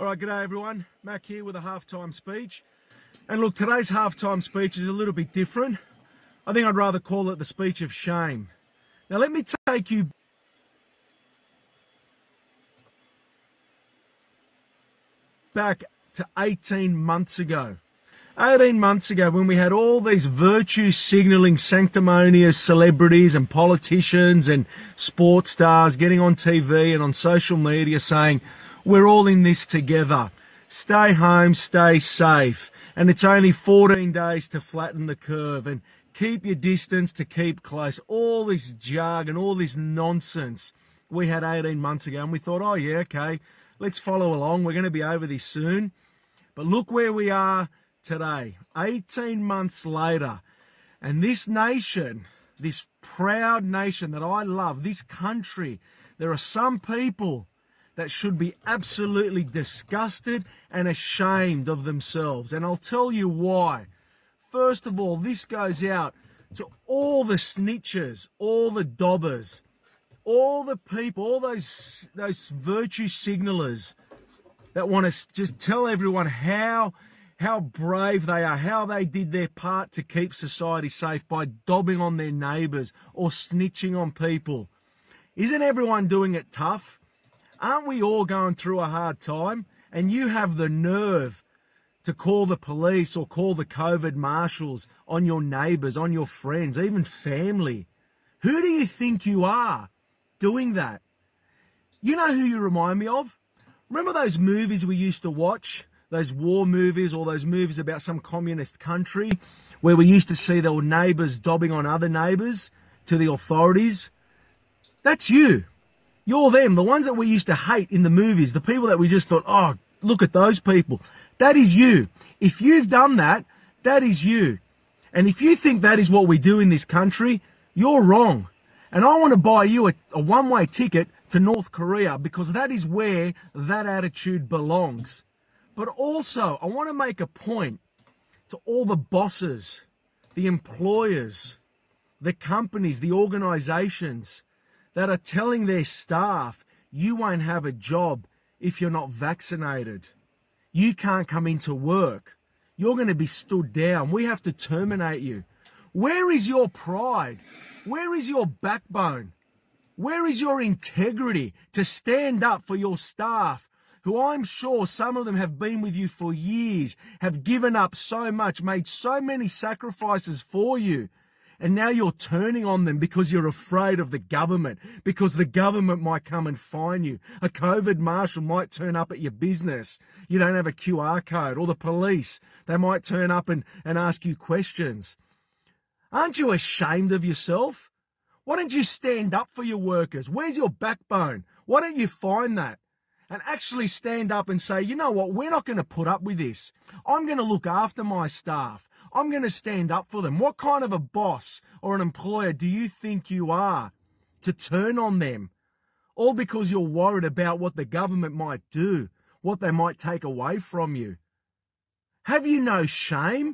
All right, g'day everyone. Mac here with a halftime speech. And look, today's halftime speech is a little bit different. I think I'd rather call it the speech of shame. Now let me take you back to 18 months ago. 18 months ago when we had all these virtue signalling sanctimonious celebrities and politicians and sports stars getting on TV and on social media saying, we're all in this together. Stay home, stay safe. And it's only 14 days to flatten the curve and keep your distance to keep close. All this jargon, all this nonsense we had 18 months ago. And we thought, oh yeah, okay, let's follow along. We're going to be over this soon. But look where we are today, 18 months later. And this nation, this proud nation that I love, this country, there are some people that should be absolutely disgusted and ashamed of themselves. And I'll tell you why. First of all, this goes out to all the snitches, all the dobbers, all the people, all those virtue signalers that want to just tell everyone how brave they are, how they did their part to keep society safe by dobbing on their neighbours or snitching on people. Isn't everyone doing it tough? Aren't we all going through a hard time? And you have the nerve to call the police or call the COVID marshals on your neighbours, on your friends, even family. Who do you think you are doing that? You know who you remind me of? Remember those movies we used to watch? Those war movies or those movies about some communist country where we used to see their neighbours dobbing on other neighbours to the authorities? That's you. You're them, the ones that we used to hate in the movies, the people that we just thought, oh, look at those people. That is you. If you've done that, that is you. And if you think that is what we do in this country, you're wrong. And I want to buy you a one-way ticket to North Korea because that is where that attitude belongs. But also, I want to make a point to all the bosses, the employers, the companies, the organizations that are telling their staff, you won't have a job if you're not vaccinated. You can't come into work. You're going to be stood down. We have to terminate you. Where is your pride? Where is your backbone? Where is your integrity to stand up for your staff, who I'm sure some of them have been with you for years, have given up so much, made so many sacrifices for you, and now you're turning on them because you're afraid of the government, because the government might come and fine you. A COVID marshal might turn up at your business. You don't have a QR code. Or the police, they might turn up and ask you questions. Aren't you ashamed of yourself? Why don't you stand up for your workers? Where's your backbone? Why don't you find that? And actually stand up and say, you know what, we're not going to put up with this. I'm going to look after my staff. I'm going to stand up for them. What kind of a boss or an employer do you think you are to turn on them? All because you're worried about what the government might do, what they might take away from you. Have you no shame?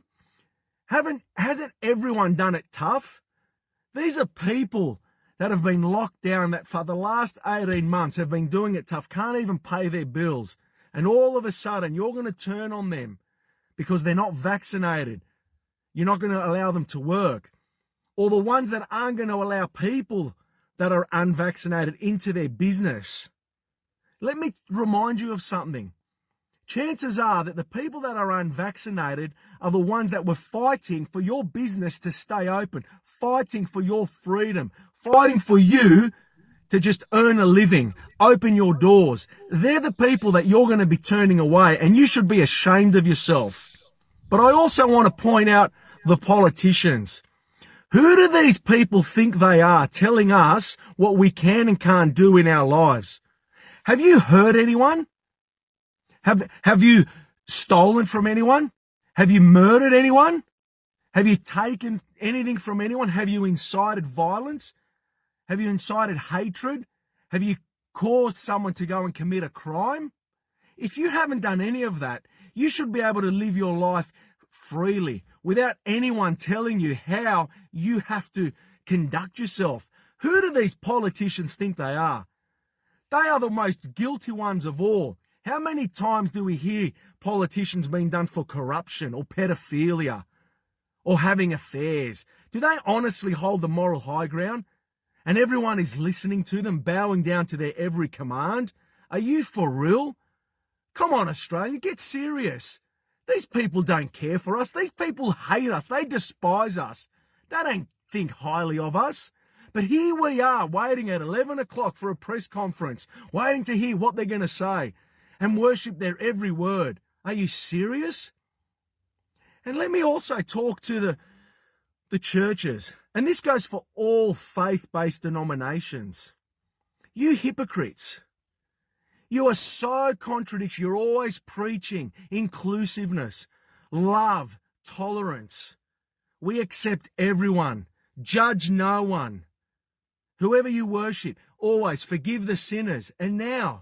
Hasn't everyone done it tough? These are people that have been locked down that for the last 18 months have been doing it tough, can't even pay their bills. And all of a sudden, you're going to turn on them because they're not vaccinated. You're not going to allow them to work. Or the ones that aren't going to allow people that are unvaccinated into their business. Let me remind you of something. Chances are that the people that are unvaccinated are the ones that were fighting for your business to stay open, fighting for your freedom, fighting for you to just earn a living, open your doors. They're the people that you're going to be turning away, and you should be ashamed of yourself. But I also want to point out the politicians. Who do these people think they are telling us what we can and can't do in our lives? Have you hurt anyone? Have you stolen from anyone? Have you murdered anyone? Have you taken anything from anyone? Have you incited violence? Have you incited hatred? Have you caused someone to go and commit a crime? If you haven't done any of that, you should be able to live your life freely without anyone telling you how you have to conduct yourself. Who do these politicians think they are? They are the most guilty ones of all. How many times do we hear politicians being done for corruption or pedophilia or having affairs? Do they honestly hold the moral high ground? And everyone is listening to them, bowing down to their every command? Are you for real? Come on, Australia, get serious. These people don't care for us. These people hate us. They despise us. They don't think highly of us. But here we are, waiting at 11 o'clock for a press conference, waiting to hear what they're going to say and worship their every word. Are you serious? And let me also talk to the churches. And this goes for all faith-based denominations. You hypocrites. You are so contradictory. You're always preaching inclusiveness, love, tolerance. We accept everyone. Judge no one. Whoever you worship, always forgive the sinners. And now,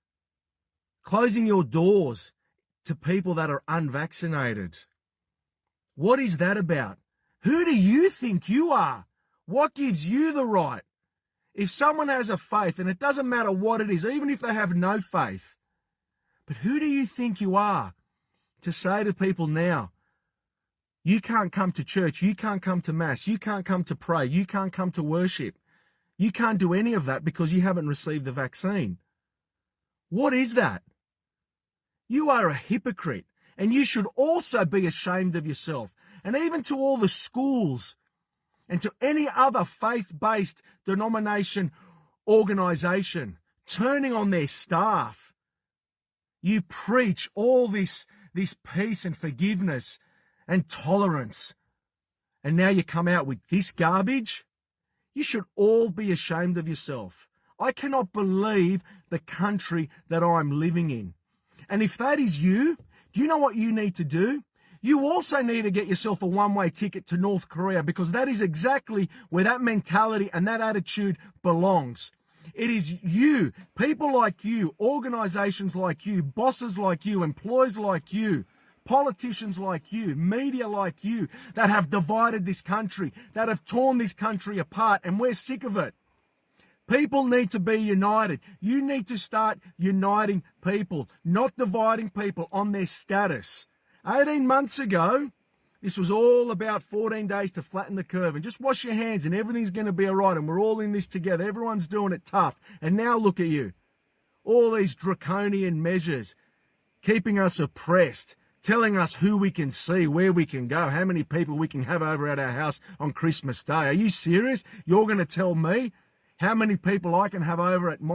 closing your doors to people that are unvaccinated. What is that about? Who do you think you are? What gives you the right? If someone has a faith, and it doesn't matter what it is, even if they have no faith, but who do you think you are to say to people now, you can't come to church, you can't come to mass, you can't come to pray, you can't come to worship, you can't do any of that because you haven't received the vaccine? What is that? You are a hypocrite, and you should also be ashamed of yourself. And even to all the schools and to any other faith-based denomination, organisation, turning on their staff. You preach all this peace and forgiveness and tolerance. And now you come out with this garbage? You should all be ashamed of yourself. I cannot believe the country that I'm living in. And if that is you, do you know what you need to do? You also need to get yourself a one-way ticket to North Korea, because that is exactly where that mentality and that attitude belongs. It is you, people like you, organizations like you, bosses like you, employees like you, politicians like you, media like you, that have divided this country, that have torn this country apart, and we're sick of it. People need to be united. You need to start uniting people, not dividing people on their status. 18 months ago, this was all about 14 days to flatten the curve and just wash your hands and everything's going to be all right and we're all in this together. Everyone's doing it tough. And now look at you. All these draconian measures, keeping us oppressed, telling us who we can see, where we can go, how many people we can have over at our house on Christmas Day. Are you serious? You're going to tell me how many people I can have over at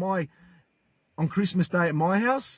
on Christmas Day at my house?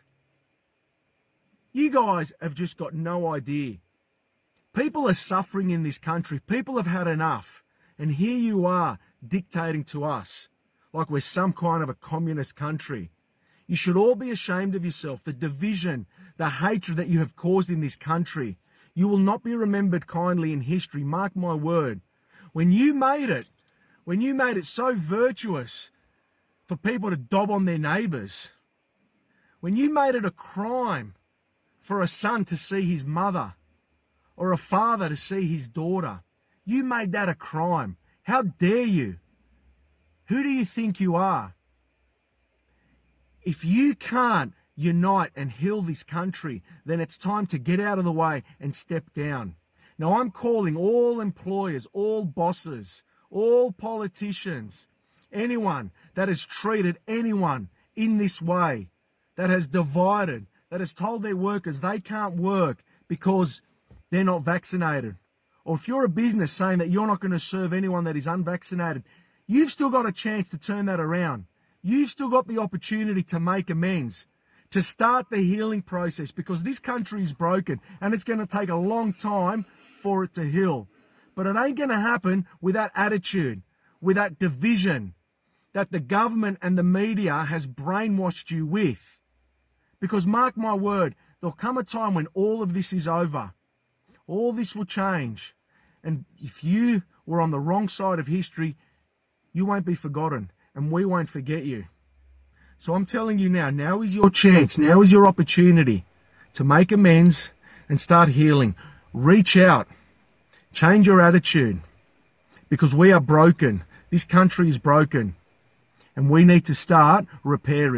You guys have just got no idea. People are suffering in this country. People have had enough. And here you are dictating to us like we're some kind of a communist country. You should all be ashamed of yourself, the division, the hatred that you have caused in this country. You will not be remembered kindly in history, mark my word. When you made it so virtuous for people to dob on their neighbours, when you made it a crime for a son to see his mother or a father to see his daughter, you made that a crime. How dare you? Who do you think you are? If you can't unite and heal this country, then it's time to get out of the way and step down. Now I'm calling all employers, all bosses, all politicians, anyone that has treated anyone in this way, that has divided, that has told their workers they can't work because they're not vaccinated. Or if you're a business saying that you're not going to serve anyone that is unvaccinated, you've still got a chance to turn that around. You've still got the opportunity to make amends, to start the healing process, because this country is broken and it's going to take a long time for it to heal. But it ain't going to happen with that attitude, with that division that the government and the media has brainwashed you with. Because mark my word, there'll come a time when all of this is over. All this will change. And if you were on the wrong side of history, you won't be forgotten and we won't forget you. So I'm telling you now is your chance, now is your opportunity to make amends and start healing. Reach out, change your attitude, because we are broken. This country is broken and we need to start repairing.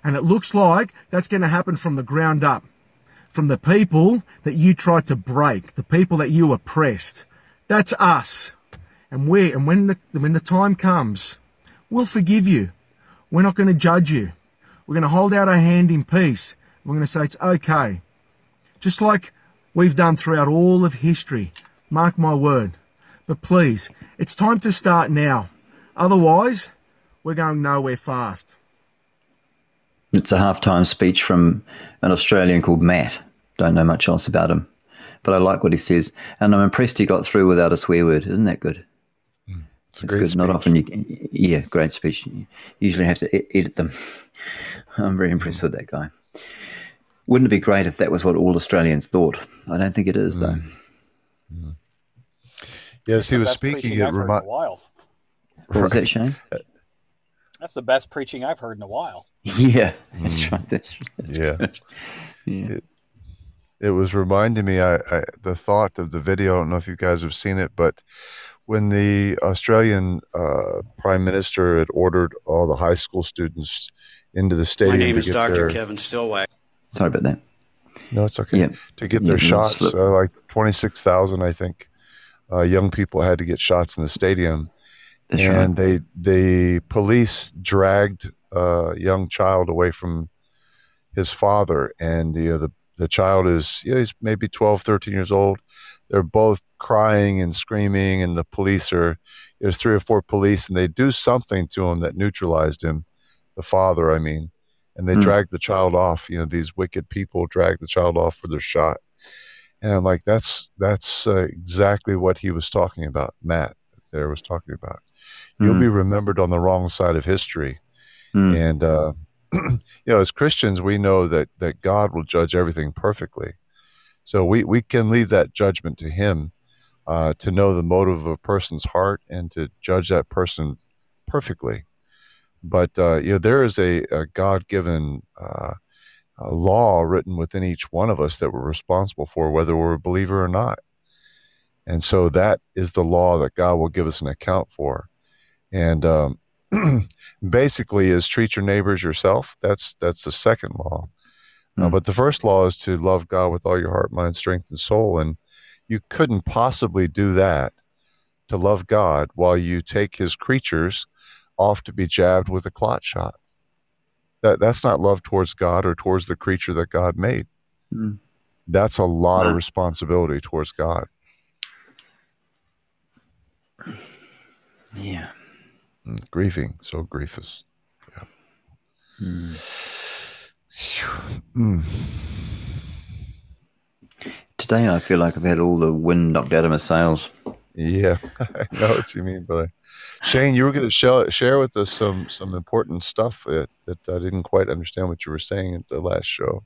And it looks like that's going to happen from the ground up, from the people that you tried to break, the people that you oppressed. That's us. And when the time comes, we'll forgive you. We're not going to judge you. We're going to hold out our hand in peace. We're going to say it's okay. Just like we've done throughout all of history. Mark my word. But please, it's time to start now. Otherwise, we're going nowhere fast. It's a halftime speech from an Australian called Matt. Don't know much else about him, but I like what he says. And I'm impressed he got through without a swear word. Isn't that good? It's a great speech. Not often great speech. You usually have to edit them. I'm very impressed with that guy. Wouldn't it be great if that was what all Australians thought? I don't think it is, though. Yes, he was speaking. I've heard in a while. What was that, Shane? That's the best preaching I've heard in a while. Yeah, that's right. That's yeah. Good. Yeah. It was reminding me, the thought of the video, I don't know if you guys have seen it, but when the Australian Prime Minister had ordered all the high school students into the stadium. My name is Dr. Kevin Stillwagon. Sorry about that. No, it's okay. Yeah. To get their shots, like 26,000, I think, young people had to get shots in the stadium. That's and right. the police dragged a young child away from his father. And the child is, he's maybe 12, 13 years old. They're both crying and screaming, and there's 3 or 4 police, and they do something to him that neutralized him, the father, I mean, and they dragged the child off. These wicked people dragged the child off for their shot. And I'm like, that's exactly what he was talking about, Matt there was talking about. You'll be remembered on the wrong side of history. And, as Christians, we know that God will judge everything perfectly. So we can leave that judgment to him, to know the motive of a person's heart and to judge that person perfectly. But there is a God-given law written within each one of us that we're responsible for, whether we're a believer or not. And so that is the law that God will give us an account for. And basically is treat your neighbors yourself. That's the second law. But the first law is to love God with all your heart, mind, strength, and soul. And you couldn't possibly do that, to love God, while you take his creatures off to be jabbed with a clot shot. That's not love towards God or towards the creature that God made. That's a lot of responsibility towards God. Yeah. Grieving, so grievous. Yeah. Today I feel like I've had all the wind knocked out of my sails. Yeah, I know what you mean, but Shane, you were going to share with us some important stuff that I didn't quite understand what you were saying at the last show.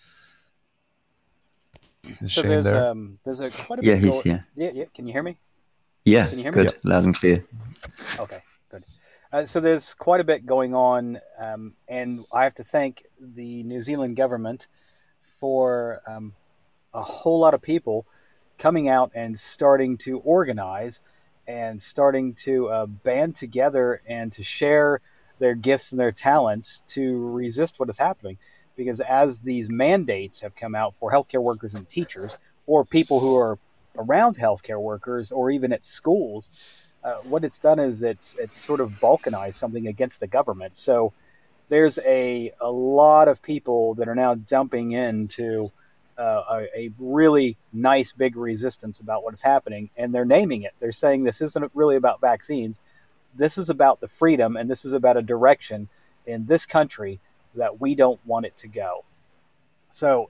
Is So Shane there? there's quite a Yeah, bit he's here. Yeah. Can you hear me? Yeah, Can you hear me? good. Loud and clear. Okay, good. So there's quite a bit going on, and I have to thank the New Zealand government for a whole lot of people coming out and starting to organize and starting to band together and to share their gifts and their talents to resist what is happening. Because as these mandates have come out for healthcare workers and teachers, or people who are around healthcare workers, or even at schools, what it's done is it's sort of balkanized something against the government. So there's a lot of people that are now dumping into a really nice big resistance about what is happening, and they're naming it. They're saying this isn't really about vaccines. This is about the freedom, and this is about a direction in this country that we don't want it to go. So,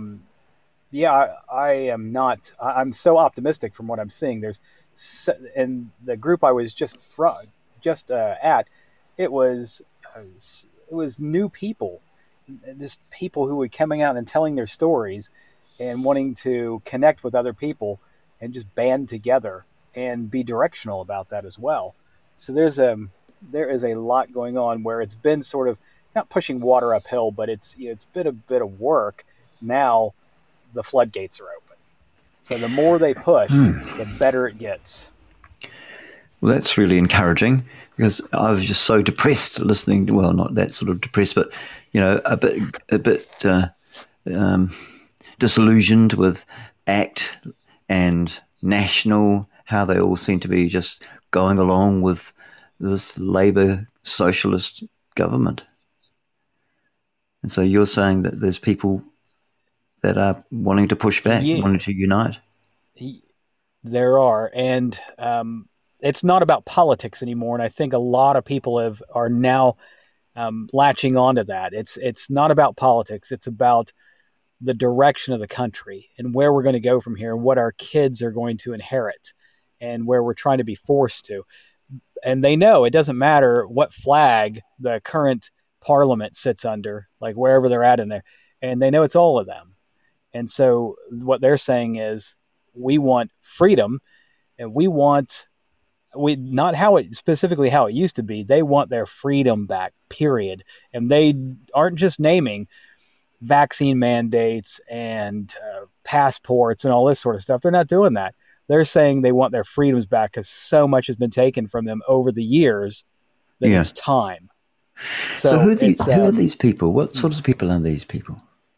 I am not. I'm so optimistic from what I'm seeing. In the group I was just at, it was new people, just people who were coming out and telling their stories and wanting to connect with other people and just band together and be directional about that as well. So there is a lot going on where it's been sort of not pushing water uphill, but it's been a bit of work. Now the floodgates are open. So the more they push, the better it gets. Well, that's really encouraging, because I was just so depressed listening to, well, not that sort of depressed, but, a bit disillusioned with ACT and National, how they all seem to be just going along with this Labour socialist government. And so you're saying that there's people that are wanting to push back, wanting to unite. There are, and it's not about politics anymore. And I think a lot of people are now latching onto that. It's not about politics. It's about the direction of the country and where we're going to go from here, and what our kids are going to inherit, and where we're trying to be forced to. And they know it doesn't matter what flag the current parliament sits under, like wherever they're at in there, and they know it's all of them. And so what they're saying is, we want freedom, and we not how it specifically how it used to be. They want their freedom back, period. And they aren't just naming vaccine mandates and passports and all this sort of stuff. They're not doing that. They're saying they want their freedoms back because so much has been taken from them over the years that it's time. So who are these people? What sorts of people are these people?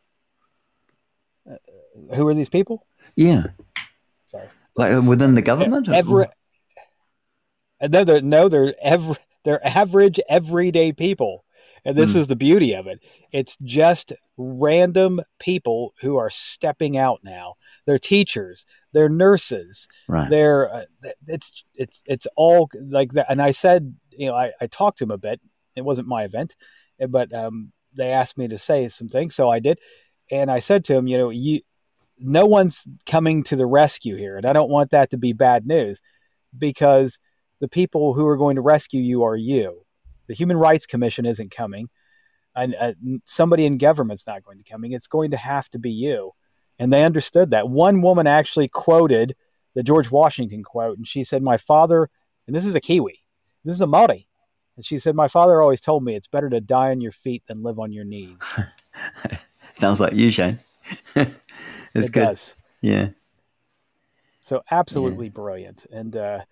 Who are these people? Yeah. Sorry. Like within the government? They're average, everyday people. And this is the beauty of it. It's just random people who are stepping out now. They're teachers, they're nurses, right. It's all like that. And I said, I talked to him a bit. It wasn't my event, but they asked me to say some things, so I did. And I said to him, no one's coming to the rescue here. And I don't want that to be bad news, because the people who are going to rescue you are you. The Human Rights Commission isn't coming, and somebody in government's not going to coming. It's going to have to be you. And they understood that. One woman actually quoted the George Washington quote, and she said, my father, and this is a Kiwi, this is a Maori, and she said, my father always told me it's better to die on your feet than live on your knees. Sounds like you, Shane. It's good. Does. Yeah. So absolutely brilliant. And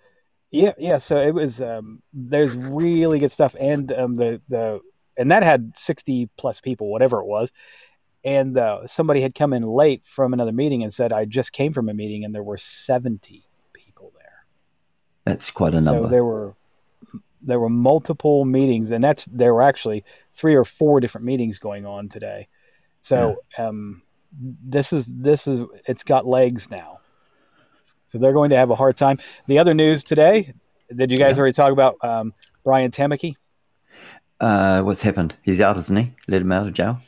so it was, there's really good stuff. And and that had 60 plus people, whatever it was. And somebody had come in late from another meeting and said, I just came from a meeting, and there were 70 people there. That's quite a number. So there were multiple meetings, and there were actually 3 or 4 different meetings going on today. So this is it's got legs now. So they're going to have a hard time. The other news today, did you guys already talk about Brian Tamaki? What's happened? He's out, isn't he? Let him out of jail?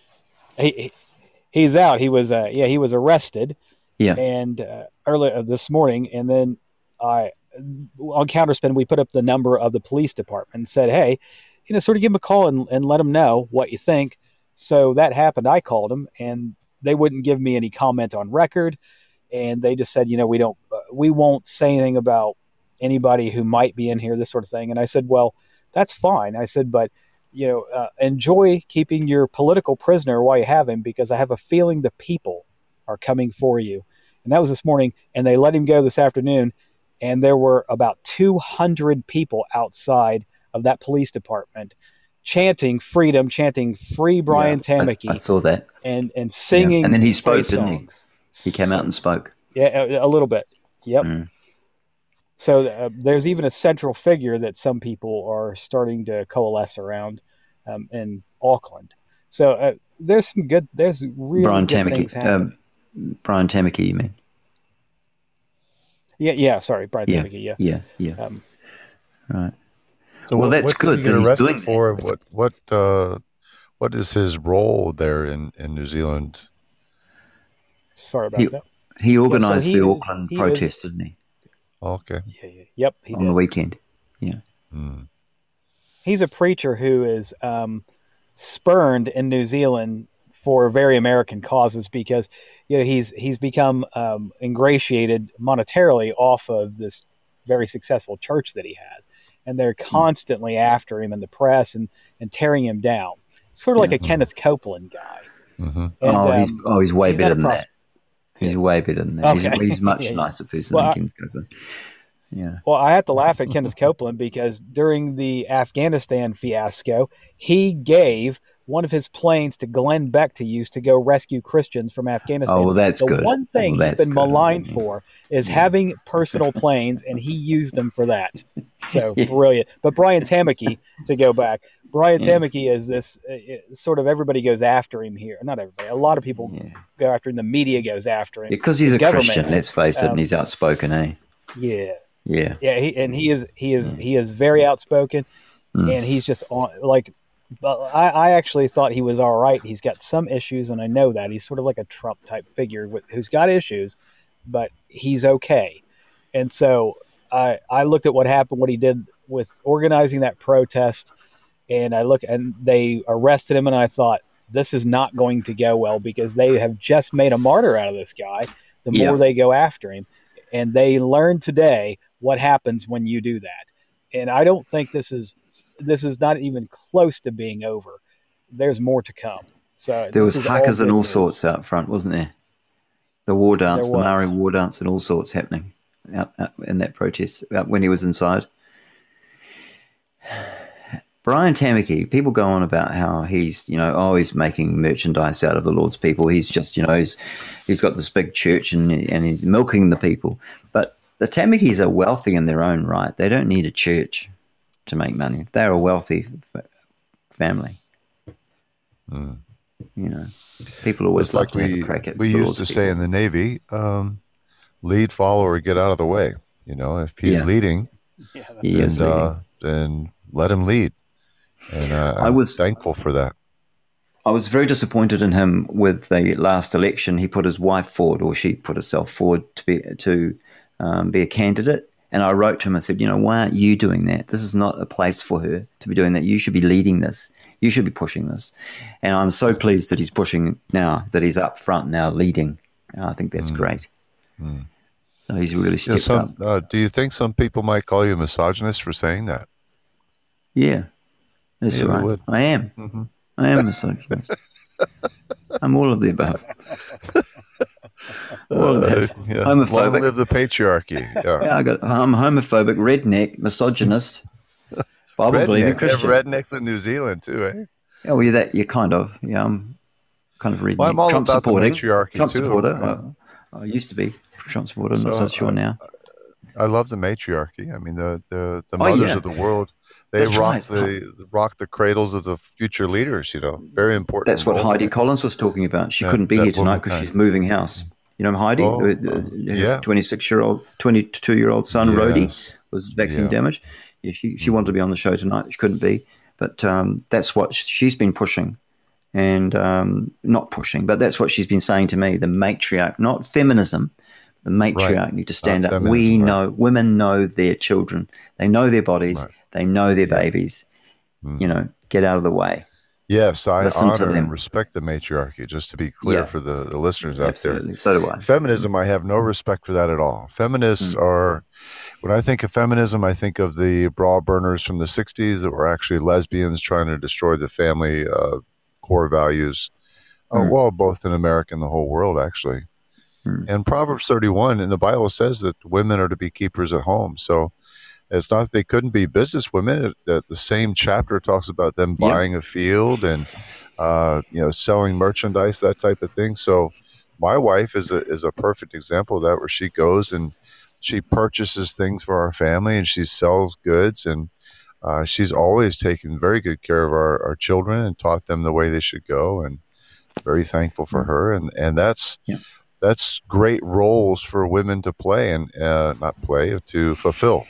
He's out. He was he was arrested. Yeah. And earlier this morning, and then on Counterspin, we put up the number of the police department and said, hey, sort of give him a call and let him know what you think. So that happened. I called him, and they wouldn't give me any comment on record. And they just said, we won't say anything about anybody who might be in here, this sort of thing. And I said, well, that's fine. I said, but, enjoy keeping your political prisoner while you have him, because I have a feeling the people are coming for you. And that was this morning. And they let him go this afternoon. And there were about 200 people outside of that police department chanting freedom, chanting free Brian Tamaki. I saw that. And singing. Yeah. And then he spoke, didn't he? songs. He came out and spoke. Yeah, a little bit. Yep. Mm. So there's even a central figure that some people are starting to coalesce around in Auckland. So there's really Brian good Tamaki, things happening. Brian Tamaki, you mean? Yeah. Sorry, Brian Tamaki. Yeah. Right. So well, that's good. What did he get arrested for? What is his role there in New Zealand? Sorry about that. He organised the Auckland protest, didn't he? Okay. Yeah. Yep. He on did. The weekend. Yeah. Mm. He's a preacher who is spurned in New Zealand for very American causes, because he's become ingratiated monetarily off of this very successful church that he has, and they're constantly after him in the press and tearing him down. Sort of like a Kenneth Copeland guy. Mm-hmm. And, he's way better than that. He's way better than that. Okay. He's a much nicer person than Kenneth Copeland. Yeah. Well, I have to laugh at Kenneth Copeland because during the Afghanistan fiasco, he gave one of his planes to Glenn Beck to use to go rescue Christians from Afghanistan. Oh, well, that's the good. one thing Well, he's that's been good. maligned for is having personal planes, and he used them for that. So Yeah. brilliant. But Brian Tamaki, to go back, Brian Yeah. Tamaki is this sort of everybody goes after him here. Not everybody. A lot of people go after him. The media goes after him. Because he's The a government, Christian, let's face it, and he's outspoken, eh? Yeah. Yeah. Yeah, he is very outspoken, and he's just on like. But I actually thought he was all right. He's got some issues, and I know that he's sort of like a Trump type figure who's got issues, but he's okay. And so I looked at what he did with organizing that protest, and they arrested him, and I thought this is not going to go well because they have just made a martyr out of this guy. The more they go after him, and they learned today what happens when you do that. And I don't think this is not even close to being over. There's more to come. So there was hackers and all sorts out front, wasn't there? The war dance, the Maori war dance, and all sorts happening out in that protest when he was inside. Brian Tamaki, people go on about how he's, he's making merchandise out of the Lord's people. He's just, he's got this big church and he's milking the people. But the Tamakis are wealthy in their own right. They don't need a church to make money. They're a wealthy family. People always it's like like to have a crack at we the used Lord's to people. say in the Navy, lead, follow, or get out of the way. If he's leading, then let him lead. And I was thankful for that. I was very disappointed in him with the last election. He put his wife forward, or she put herself forward to be a candidate. And I wrote to him and said, why aren't you doing that? This is not a place for her to be doing that. You should be leading this. You should be pushing this. And I'm so pleased that he's pushing now, that he's up front now leading. I think that's great. So he's really stepped up. Do you think some people might call you a misogynist for saying that? Yeah, that's right. Would. I am. Mm-hmm. I am a misogynist. I'm all of the above. Homophobic. Long live the patriarchy. Yeah. I'm homophobic, redneck, misogynist, Bible-believing Christian. Rednecks in New Zealand too, eh? Yeah, well, you're kind of. Yeah, I'm kind of redneck. Well, I'm all Trump about supporting. The matriarchy Trump too. supporter. I used to be Trump supporter. I'm not so sure now. I love the matriarchy. I mean, the mothers of the world. They rock the cradles of the future leaders. Very important. That's what Heidi Collins was talking about. She couldn't be here tonight because she's moving house. Heidi, 22-year-old son, Rhodey, was vaccine damaged. Yeah, she wanted to be on the show tonight. She couldn't be. But that's what she's been pushing. And not pushing, but that's what she's been saying to me. The matriarch, not feminism, the matriarch need to stand up. We know, women know their children. They know their bodies. Right. They know their babies. Get out of the way. Yes, I honor and respect the matriarchy, just to be clear for the listeners out there. So do I. Feminism, I have no respect for that at all. Feminists are, when I think of feminism, I think of the bra burners from the 60s that were actually lesbians trying to destroy the family core values. Well, both in America and the whole world, actually. And Proverbs 31 in the Bible says that women are to be keepers at home. So it's not that they couldn't be business women. The same chapter talks about them buying a field and selling merchandise, that type of thing. So my wife is a perfect example of that, where she goes and she purchases things for our family and she sells goods, and she's always taken very good care of our children and taught them the way they should go, and very thankful for her. And that's great roles for women to play and to fulfill.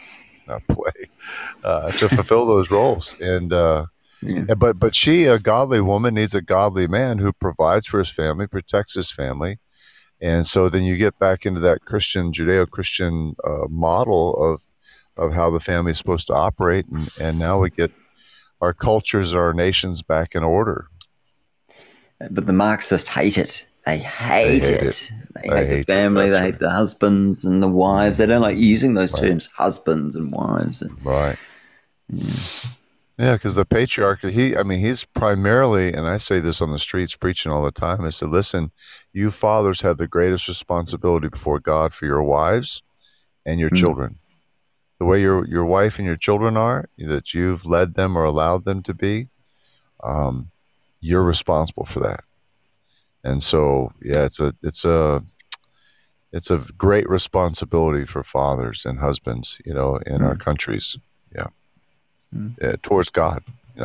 To fulfill those roles. And but she, a godly woman, needs a godly man who provides for his family, protects his family. And so then you get back into that Judeo-Christian model of how the family is supposed to operate, and now we get our cultures, our nations back in order. But the Marxists hate it. They hate it. They hate the family. They hate the husbands and the wives. They don't like using those terms, husbands and wives. Right. Yeah, because the patriarchy, he's primarily, and I say this on the streets preaching all the time, I said, listen, you fathers have the greatest responsibility before God for your wives and your children. the way your wife and your children are, that you've led them or allowed them to be, you're responsible for that. And so, yeah, it's a great responsibility for fathers and husbands, in our countries. Yeah. Yeah, towards God,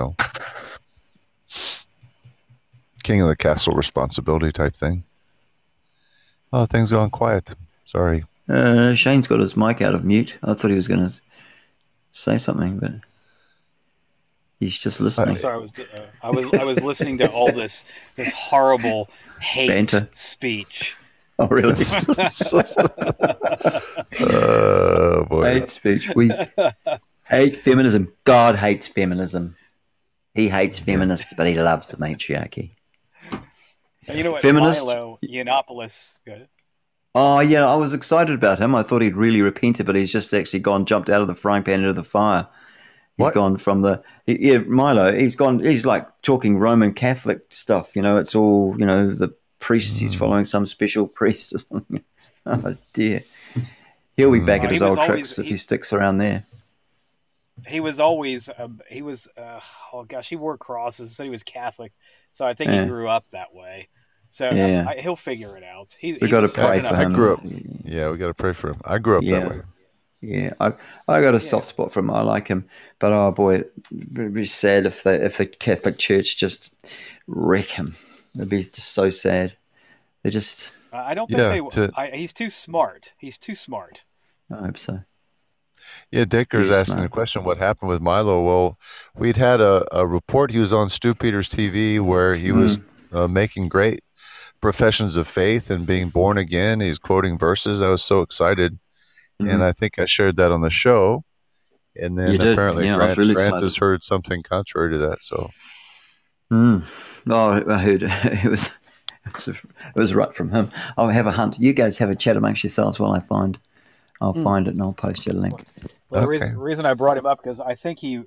king of the castle responsibility type thing. Oh, things gone quiet. Sorry. Shane's got his mic out of mute. I thought he was going to say something, but he's just listening. Sorry, I was listening to all this horrible hate banter speech. Oh, really? Oh, boy. Hate speech. We hate feminism. God hates feminism. He hates feminists, but he loves the matriarchy. And you know what? Feminist? Milo Yiannopoulos. Good. Oh, yeah, I was excited about him. I thought he'd really repented, but he's just actually jumped out of the frying pan into the fire. He's gone from Milo, he's like talking Roman Catholic stuff, it's all, the priests, he's following some special priest or something. Oh, dear. He'll be back at his old tricks if he sticks around there. He was always, he wore crosses, said he was Catholic, so I think he grew up that way. So he'll figure it out. We got to pray for him. We got to pray for him. I grew up that way. Yeah, I got a soft spot for him. I like him, but oh boy, it'd be sad if the Catholic Church just wreck him. It'd be just so sad. They just. I don't think he's too smart. He's too smart. I hope so. Yeah, Dacre's asking the question, what happened with Milo? Well, we'd had a report. He was on Stu Peters TV where he was making great professions of faith and being born again. He's quoting verses. I was so excited. And I think I shared that on the show. And then apparently Grant has heard something contrary to that. So, I heard it was right from him. I'll have a hunt. You guys have a chat amongst yourselves while I'll find it and I'll post you a link. Well, the reason I brought him up because I think he's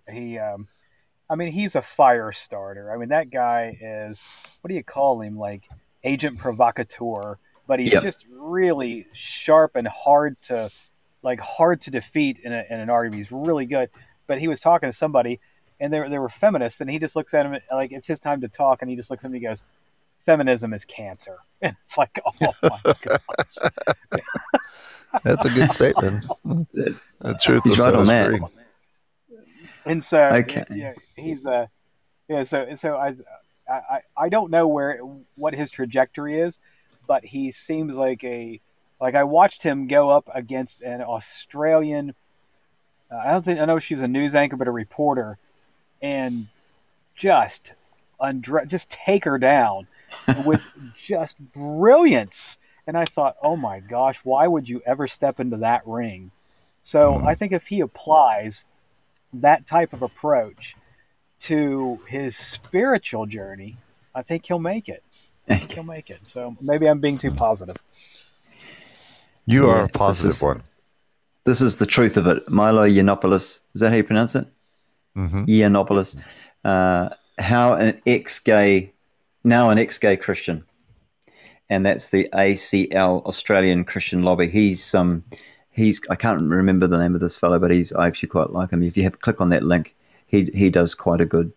a fire starter. I mean, that guy is, what do you call him? Like agent provocateur, but he's just really sharp and hard to defeat in an argument. He's really good. But he was talking to somebody, and they were feminists, and he just looks at him like it's his time to talk, and he just looks at him and he goes, "Feminism is cancer." And it's like, oh my gosh. That's a good statement. The truth is right on that. Free. And so, he's So I don't know what his trajectory is, but he seems like I watched him go up against an Australian. I know she was a news anchor, but a reporter, and just take her down with just brilliance. And I thought, oh my gosh, why would you ever step into that ring? So I think if he applies that type of approach to his spiritual journey, I think he'll make it. He'll make it. So maybe I'm being too positive. You are a positive one. This is the truth of it. Milo Yiannopoulos. Is that how you pronounce it? Mm-hmm. Yiannopoulos. How an ex-gay Christian. And that's the ACL, Australian Christian Lobby. He's I can't remember the name of this fellow, but I actually quite like him. If you click on that link, he does quite a good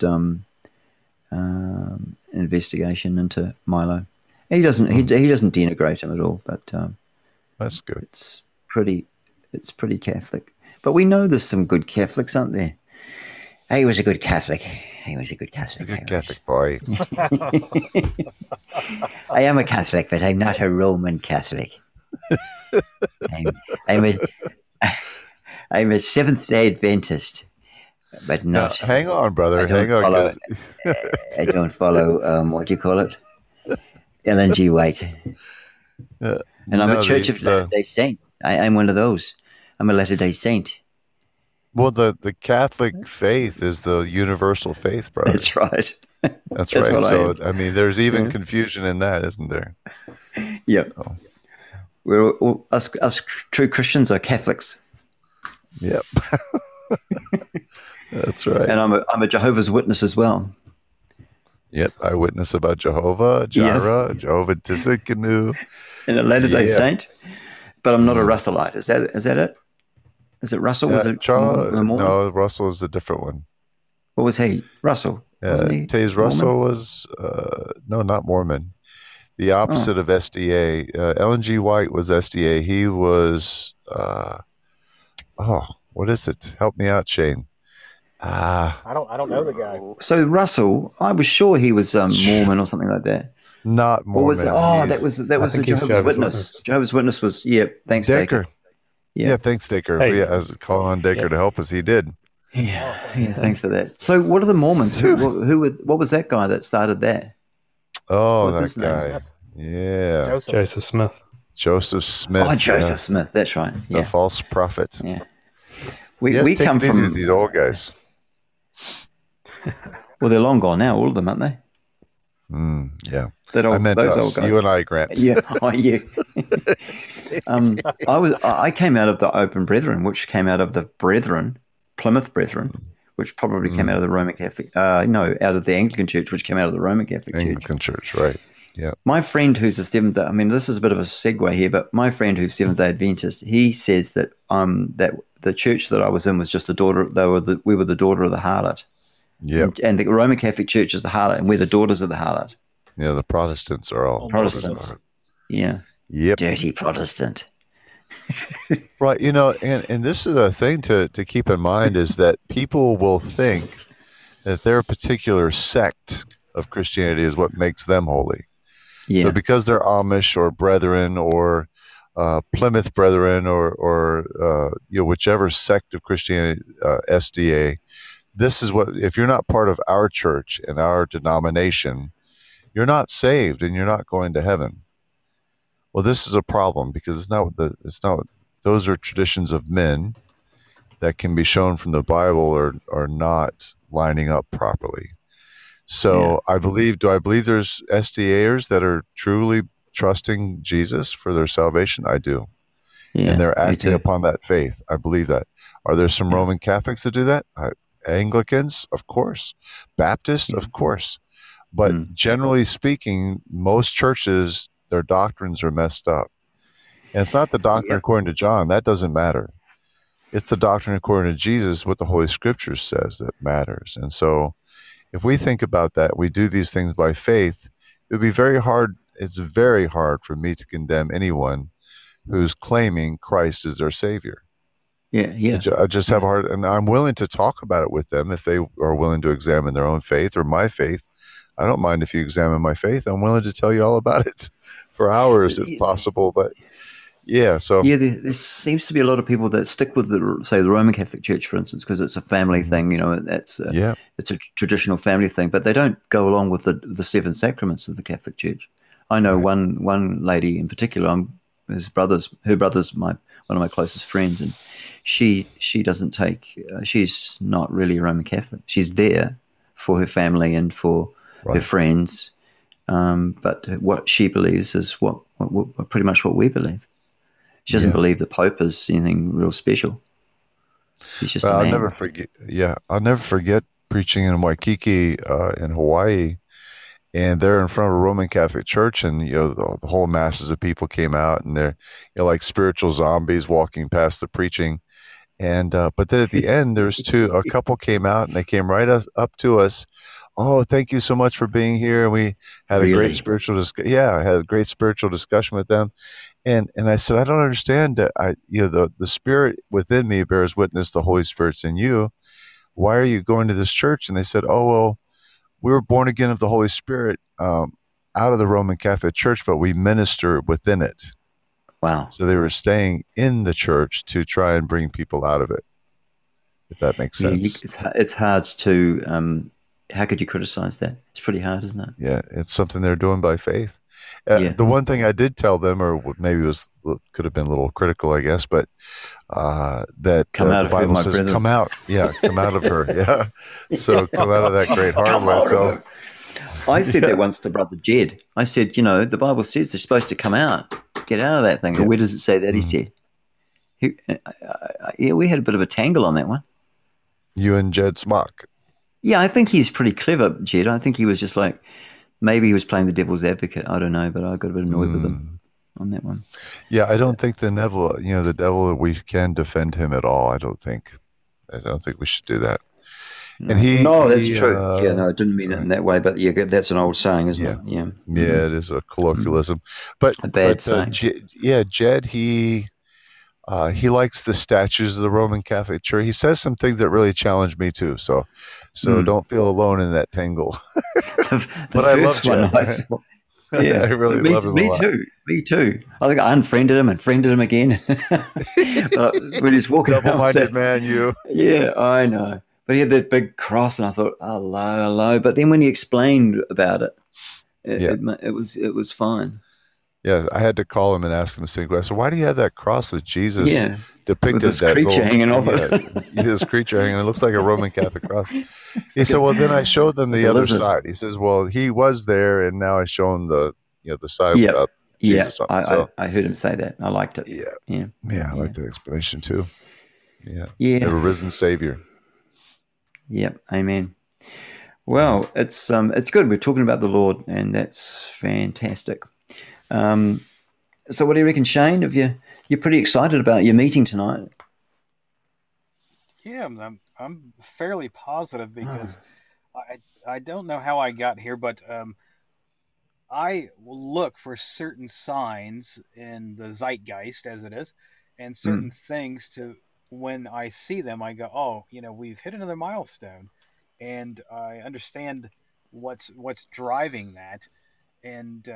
investigation into Milo. He doesn't denigrate him at all, but that's good. It's pretty Catholic. But we know there's some good Catholics, aren't there? He was a good Catholic. He was a good Catholic. A good Catholic boy. I am a Catholic, but I'm not a Roman Catholic. I'm a Seventh-day Adventist, but not. Now, hang on, brother. Hang on. I don't follow, what do you call it? Ellen G. White. And I'm a Church of Latter-day Saint. I'm one of those. I'm a Latter-day Saint. Well, the Catholic faith is the universal faith, brother. That's right. That's right. So, I mean, there's even confusion in that, isn't there? Yeah. Oh. We're us true Christians are Catholics. Yep. That's right. And I'm a Jehovah's Witness as well. Yep, I witness about Jehovah, Jireh, Jehovah Tsidkenu. And a Latter-day Saint. But I'm not a Russellite. Is that it? Is it Russell? Was it Mormon? No, Russell is a different one. What was he? Russell? Wasn't he Taze Mormon? Russell was, no, not Mormon. The opposite of SDA. Ellen G. White was SDA. He was, what is it? Help me out, Shane. I don't know the guy. So Russell, I was sure he was Mormon or something like that. Not Mormon. Or was that was the Jehovah's Witness. Jehovah's Witness was thanks Dacre. Yeah, thanks Dacre. Hey. I was calling on Dacre to help us. He did. Yeah, thanks for that. So what are the Mormons? What was that guy that started that? Oh, What's his that name? guy. Smith. Yeah. Joseph Smith. Joseph Smith. Oh, Joseph Smith. That's right. The Yeah. false prophet. Yeah. We We come it easy from with these old guys. Well, they're long gone now, all of them, aren't they? Yeah. That old, I meant those us, old guys. you and I, Grant. Yeah. Oh, yeah. I came out of the Open Brethren, which came out of the Brethren, Plymouth Brethren, which probably came out of the Roman Catholic. Out of the Anglican Church, which came out of the Roman Catholic Church. Anglican Church, right. Yeah. My friend who's a Seventh, I mean, this is a bit of a segue here, but my friend who's Seventh-day Adventist, he says that that the church that I was in was just the daughter. We were the daughter of the harlot. Yeah. And the Roman Catholic Church is the harlot, and we're the daughters of the harlot. Yeah, the Protestants are all Protestants. Yeah. Yep. Dirty Protestant. Right. And this is a thing to keep in mind is that people will think that their particular sect of Christianity is what makes them holy. Yeah. So because they're Amish or Brethren or Plymouth Brethren or whichever sect of Christianity, SDA, this is what, if you're not part of our church and our denomination, you're not saved and you're not going to heaven. Well, this is a problem because it's not those are traditions of men that can be shown from the Bible are not lining up properly. So I believe there's SDAers that are truly trusting Jesus for their salvation? I do. Yeah, and they're acting upon that faith. I believe that. Are there some Roman Catholics that do that? Anglicans, of course. Baptists, of course. But generally speaking, most churches, their doctrines are messed up. And it's not the doctrine according to John. That doesn't matter. It's the doctrine according to Jesus, what the Holy Scriptures says that matters. And so if we think about that, we do these things by faith, it would be very hard. It's very hard for me to condemn anyone who's claiming Christ is their Savior. Yeah. I just have a hard, and I'm willing to talk about it with them if they are willing to examine their own faith or my faith. I don't mind if you examine my faith. I'm willing to tell you all about it for hours if possible. But yeah, so there seems to be a lot of people that stick with the Roman Catholic Church, for instance, because it's a family thing. It's a traditional family thing, but they don't go along with the seven sacraments of the Catholic Church. I know one lady in particular. Her brother's one of my closest friends, and she doesn't take. She's not really a Roman Catholic. She's there for her family and for her friends, but what she believes is what pretty much what we believe. She doesn't believe the Pope is anything real special. He's just a man. I'll never forget preaching in Waikiki in Hawaii, and they're in front of a Roman Catholic church, and the whole masses of people came out, and they're like spiritual zombies walking past the preaching. And but then at the end, there was a couple came out, and they came right up to us. Oh, thank you so much for being here. And we had a great spiritual discussion. I had a great spiritual discussion with them. And I said, I don't understand. The Spirit within me bears witness. The Holy Spirit's in you. Why are you going to this church? And they said, oh, well, we were born again of the Holy Spirit out of the Roman Catholic Church, but we minister within it. Wow. So they were staying in the church to try and bring people out of it, if that makes sense. It's hard to... how could you criticize that? It's pretty hard, isn't it? Yeah, it's something they're doing by faith. The one thing I did tell them, or maybe could have been a little critical, I guess, but that come out the Bible says, brother. "Come out." Yeah, come out of her. Yeah, so come out of that great heart. So I said that once to Brother Jed. I said, the Bible says they're supposed to come out, get out of that thing. Or where does it say that? He said. We had a bit of a tangle on that one. You and Jed Smock. Yeah, I think he's pretty clever, Jed. I think he was just like, maybe he was playing the devil's advocate. I don't know, but I got a bit annoyed with him. on that one. Yeah, I don't think the devil, we can defend him at all. I don't think we should do that. No. And That's true. I didn't mean it in that way, but yeah, that's an old saying, isn't it? Yeah. Yeah, it is a colloquialism. But a bad saying. Jed, he likes the statues of the Roman Catholic Church. He says some things that really challenge me too. So don't feel alone in that tangle. But I love Jed. Yeah, I really love him a lot. Me too. I think I unfriended him and friended him again. When he's walking double-minded man, you. Yeah, I know. But he had that big cross, and I thought, hello. But then when he explained about it, it was fine. Yeah, I had to call him and ask him a single question. Why do you have that cross with Jesus depicted? With this creature hanging off it. This creature hanging. It looks like a Roman Catholic cross. He said, "Well, then I showed them the other side." He says, "Well, he was there, and now I show him the side without Jesus on it." I heard him say that. I liked it. Yeah, I like that explanation too. Yeah, the risen Savior. Yep, amen. Well, it's good. We're talking about the Lord, and that's fantastic. So what do you reckon, Shane? You're pretty excited about your meeting tonight? Yeah, I'm fairly positive because I don't know how I got here, but I will look for certain signs in the zeitgeist, as it is, and certain things to when I see them, I go, oh, we've hit another milestone, and I understand what's driving that, and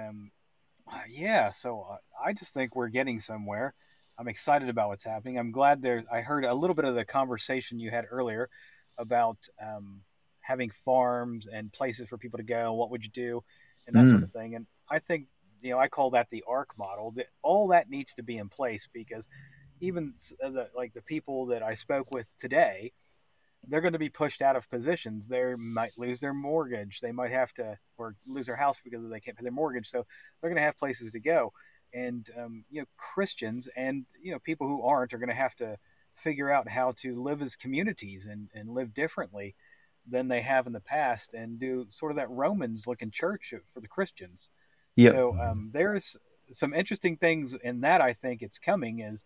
so I just think we're getting somewhere. I'm excited about what's happening. I'm glad I heard a little bit of the conversation you had earlier about having farms and places for people to go. What would you do? And that sort of thing. And I think, I call that the ARC model. All that needs to be in place because even the people that I spoke with today, they're going to be pushed out of positions. They might lose their mortgage. They might have to, or lose their house because they can't pay their mortgage. So they're going to have places to go. And, Christians and, people who aren't are going to have to figure out how to live as communities and live differently than they have in the past and do sort of that Romans looking church for the Christians. Yep. So there's some interesting things in that. I think it's coming is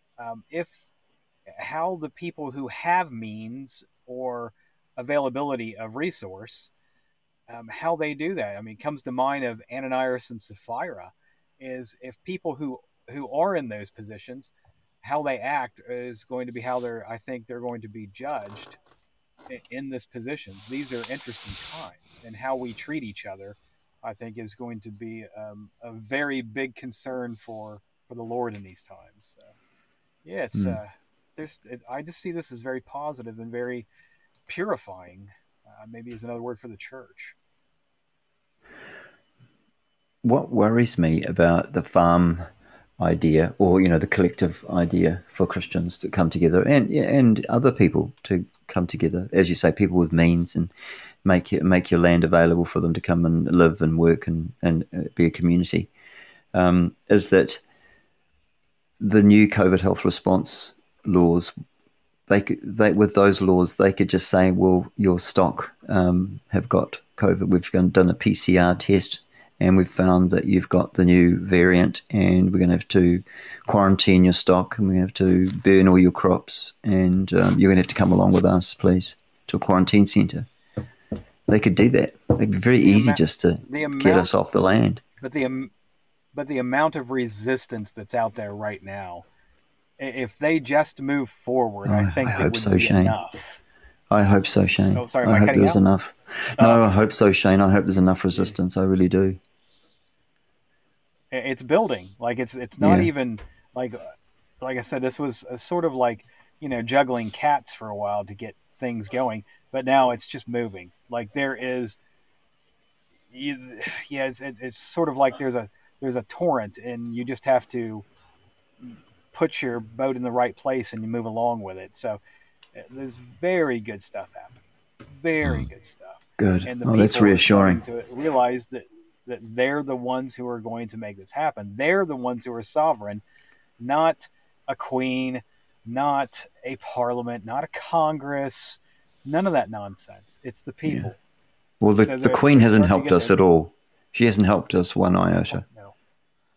how the people who have means or availability of resource, how they do that. I mean, it comes to mind of Ananias and Sapphira is if people who are in those positions, how they act is going to be how I think they're going to be judged in this position. These are interesting times, and how we treat each other, I think, is going to be a very big concern for the Lord in these times. So, yeah, it's I just see this as very positive and very purifying. Maybe is another word for the church. What worries me about the farm idea, or the collective idea for Christians to come together and other people to come together, as you say, people with means, and make your land available for them to come and live and work and be a community, is that the new COVID health response laws, with those laws, they could just say, well, your stock have got COVID. We've done a PCR test, and we've found that you've got the new variant, and we're going to have to quarantine your stock, and we're going to have to burn all your crops, and you're going to have to come along with us, please, to a quarantine centre. They could do that. It'd be very easy just to get us off the land. But the amount of resistance that's out there right now, if they just move forward, I think it would be enough. I hope so, Shane. Oh, sorry, I hope there's enough. No, I hope so, Shane. I hope there's enough resistance. I really do. It's building. Like it's not even like I said, this was a sort of like, juggling cats for a while to get things going, but now it's just moving. Like there is, it's sort of like there's a torrent, and you just have to put your boat in the right place and you move along with it. So there's very good stuff happening. Very good stuff. Good. And that's reassuring. To realize that they're the ones who are going to make this happen. They're the ones who are sovereign, not a queen, not a parliament, not a Congress, none of that nonsense. It's the people. Yeah. Well, the Queen hasn't helped us at all. She hasn't helped us one iota. No.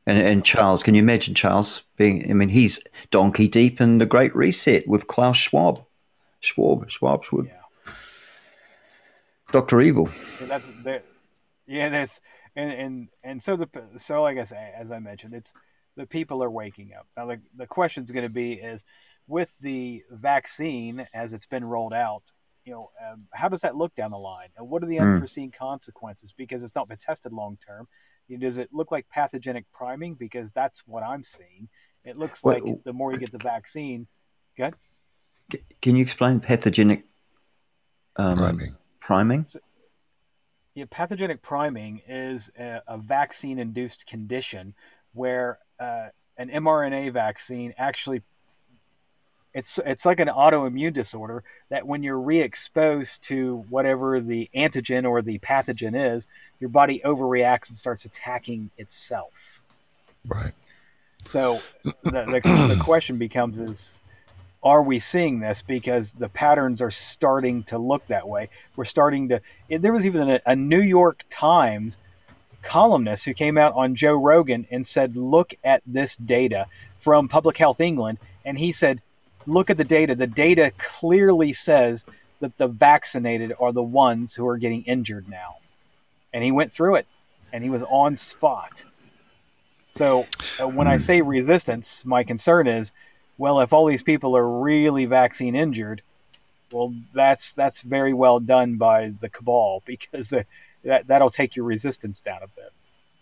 And Charles, can you imagine Charles being? I mean, he's donkey deep in the Great Reset with Klaus Schwab. Schwab. Yeah. Dr. Evil. And that's there. Yeah, that's and so like I say, as I mentioned, it's the people are waking up. Now the question's going to be is with the vaccine as it's been rolled out, how does that look down the line? And what are the unforeseen consequences? Because it's not been tested long term. Does it look like pathogenic priming? Because that's what I'm seeing. It looks like the more you get the vaccine. Good. Can you explain pathogenic priming? So, pathogenic priming is a vaccine-induced condition where an mRNA vaccine actually it's like an autoimmune disorder that when you're re-exposed to whatever the antigen or the pathogen is, your body overreacts and starts attacking itself. Right. So the question becomes is, are we seeing this? Because the patterns are starting to look that way. We're starting to. There was even a New York Times columnist who came out on Joe Rogan and said, "Look at this data from Public Health England," and he said, "Look at the data. The data clearly says that the vaccinated are the ones who are getting injured now." And he went through it, and he was on spot. So when I say resistance, my concern is, well, if all these people are really vaccine injured, well, that's very well done by the cabal, because that'll take your resistance down a bit.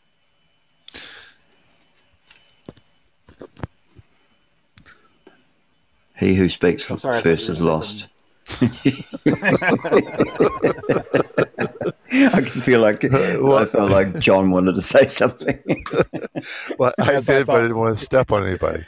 He who speaks first is lost. I feel like I felt like John wanted to say something. Well, I did, but I didn't want to step on anybody.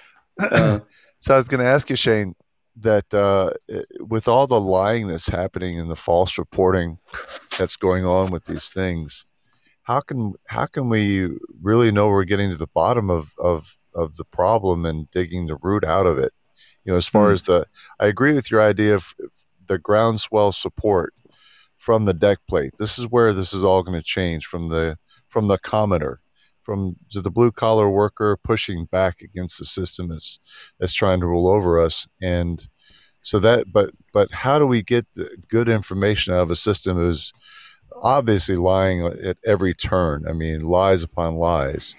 So I was going to ask you, Shane, that with all the lying that's happening and the false reporting that's going on with these things, how can we really know we're getting to the bottom of the problem and digging the root out of it? As far as I agree with your idea of the groundswell support from the deck plate. This is where this is all going to change from the commoner, from the blue collar worker pushing back against the system that's trying to rule over us. And so but how do we get the good information out of a system who's obviously lying at every turn? I mean, lies upon lies.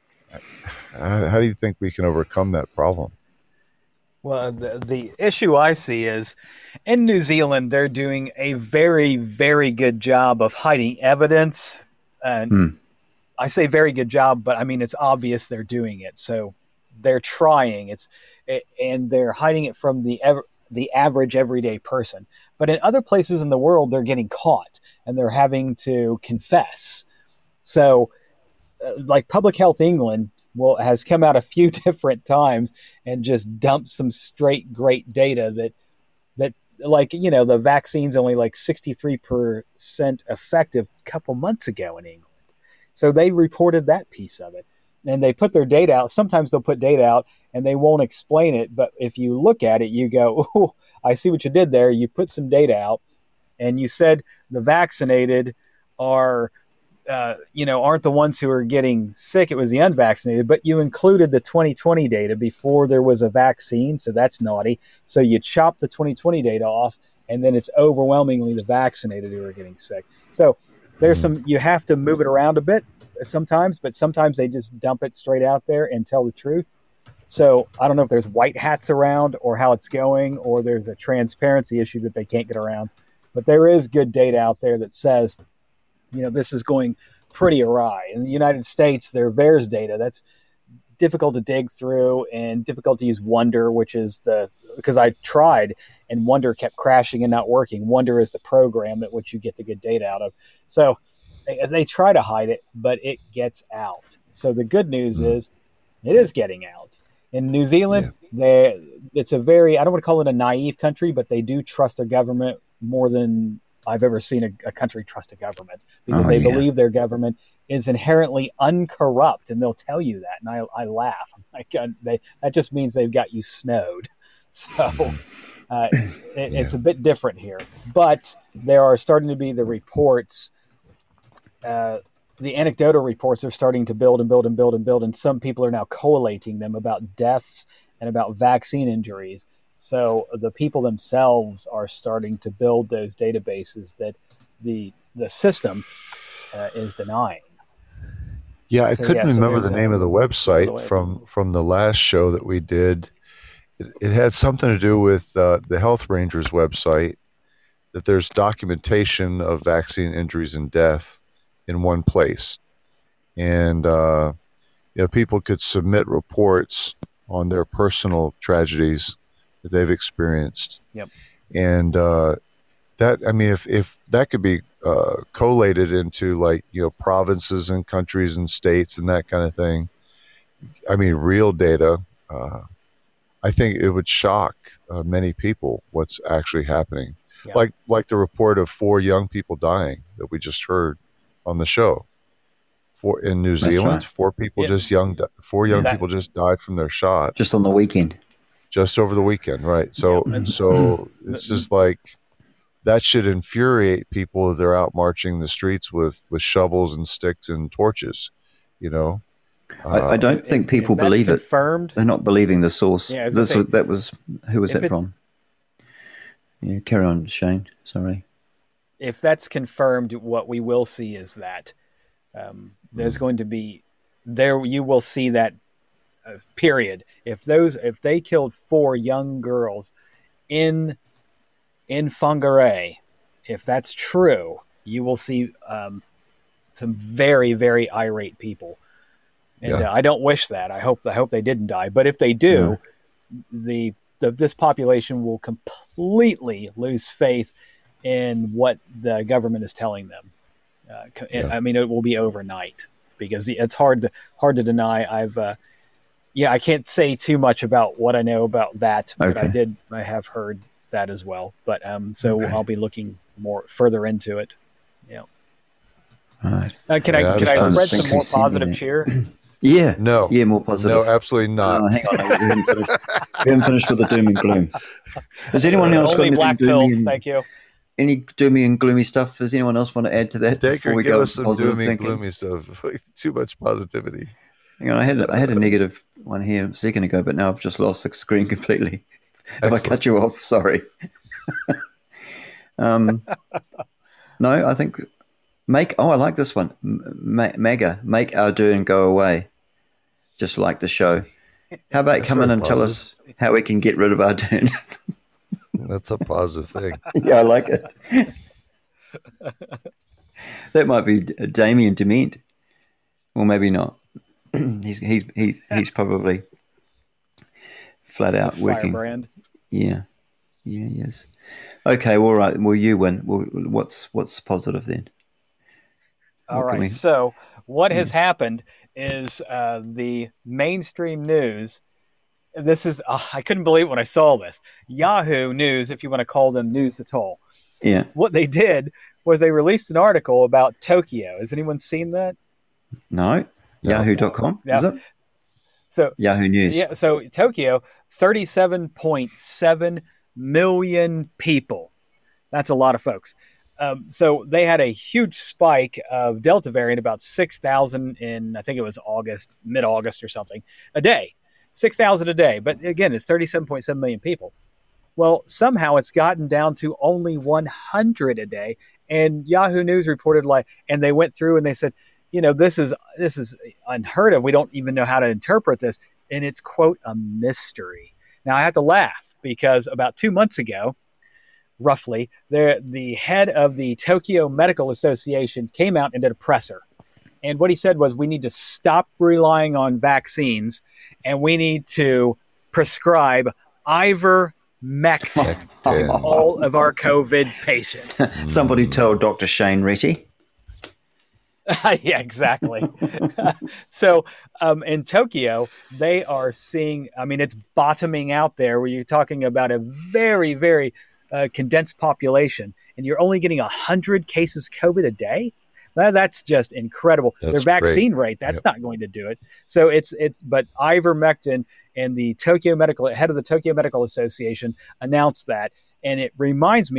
How do you think we can overcome that problem? Well, the issue I see is in New Zealand, they're doing a very, very good job of hiding evidence. And I say very good job, but I mean, it's obvious they're doing it. So they're trying and they're hiding it from the average everyday person. But in other places in the world, they're getting caught and they're having to confess. So like Public Health England has come out a few different times and just dumped some straight great data that like, the vaccine's only like 63% effective a couple months ago in England. So they reported that piece of it and they put their data out. Sometimes they'll put data out and they won't explain it. But if you look at it, you go, "Oh, I see what you did there. You put some data out and you said the vaccinated are aren't the ones who are getting sick. It was the unvaccinated, but you included the 2020 data before there was a vaccine. So that's naughty. So you chop the 2020 data off and then it's overwhelmingly the vaccinated who are getting sick. So there's you have to move it around a bit sometimes, but sometimes they just dump it straight out there and tell the truth. So I don't know if there's white hats around or how it's going, or there's a transparency issue that they can't get around, but there is good data out there that says, this is going pretty awry. In the United States, their VAERS data, that's difficult to dig through and difficult to use Wonder, which is because I tried and Wonder kept crashing and not working. Wonder is the program that which you get the good data out of. So they try to hide it, but it gets out. So the good news is it is getting out. In New Zealand, it's a very, I don't want to call it a naive country, but they do trust their government more than I've ever seen a country trust a government, because they believe their government is inherently uncorrupt, and they'll tell you that. And I laugh. I'm like, that just means they've got you snowed. So it's a bit different here. But there are starting to be the reports the anecdotal reports are starting to build and build and build and build, and some people are now collating them about deaths and about vaccine injuries. So the people themselves are starting to build those databases that the system is denying. Yeah, I couldn't remember the name of the website from from the last show that we did. It had something to do with the Health Rangers website, that there's documentation of vaccine injuries and death in one place. And people could submit reports on their personal tragedies that they've experienced. Yep. And if that could be collated into provinces and countries and states and that kind of thing, real data, I think it would shock many people what's actually happening. Yeah. Like the report of 4 young people dying that we just heard on the show. In New Zealand, right. 4 people four young people just died from their shots. Just on the weekend. Just over the weekend, right? So this is that should infuriate people. They're out marching the streets with shovels and sticks and torches, I don't think people believe confirmed, it. They're not believing the source. Yeah, who was that from? Yeah, carry on, Shane. Sorry. If that's confirmed, what we will see is that there's going to be you will see that period. If they killed 4 young girls in Whangarei, if that's true, you will see some very, very irate people. And I don't wish that. I hope they didn't die. But if they do, this population will completely lose faith in what the government is telling them. It will be overnight, because it's hard to deny. I can't say too much about what I know about that, but I have heard that as well. But I'll be looking further into it. Yeah. Right. Can I spread some more positive cheer? Yeah. No. Yeah, more positive. No, absolutely not. Hang on. We haven't finished with the doom and gloom. Has anyone else got only black pills? Thank you. Any doomy and gloomy stuff? Does anyone else want to add to that? Before we go us some doomy and gloomy stuff. Too much positivity. Hang on, I had a negative one here a second ago, but now I've just lost the screen completely. If I cut you off, sorry. No, I think I like this one. MAGA, make our doom go away. Just like the show. How about come in and tell us how we can get rid of our doom? That's a positive thing. Yeah, I like it. That might be Damien Dement, or maybe not. He's probably flat out working. Firebrand. Yeah, yes. Okay, all right. Well, you win. What's positive then? All right. So what has happened is the mainstream news. This is I couldn't believe it when I saw this. Yahoo News, if you want to call them news at all. Yeah. What they did was they released an article about Tokyo. Has anyone seen that? No. Yahoo.com, is it? So Yahoo News. Yeah. So Tokyo, 37.7 million people. That's a lot of folks. So they had a huge spike of Delta variant, about 6,000 in, I think it was mid-August or something, a day. 6,000 a day. But again, it's 37.7 million people. Well, somehow it's gotten down to only 100 a day. And Yahoo News reported and they went through and they said, this is unheard of. We don't even know how to interpret this. And it's, quote, a mystery. Now, I have to laugh because about 2 months ago, roughly, the head of the Tokyo Medical Association came out and did a presser. And what he said was, we need to stop relying on vaccines and we need to prescribe ivermectin to all of our COVID patients. Somebody told Dr. Shane Retty. Yeah, exactly. So in Tokyo, they are seeing, it's bottoming out there where you're talking about a very, very condensed population, and you're only getting 100 cases COVID a day. That's just incredible. Their vaccine rate, that's not going to do it. So but ivermectin and the head of the Tokyo Medical Association announced that. And it reminds me,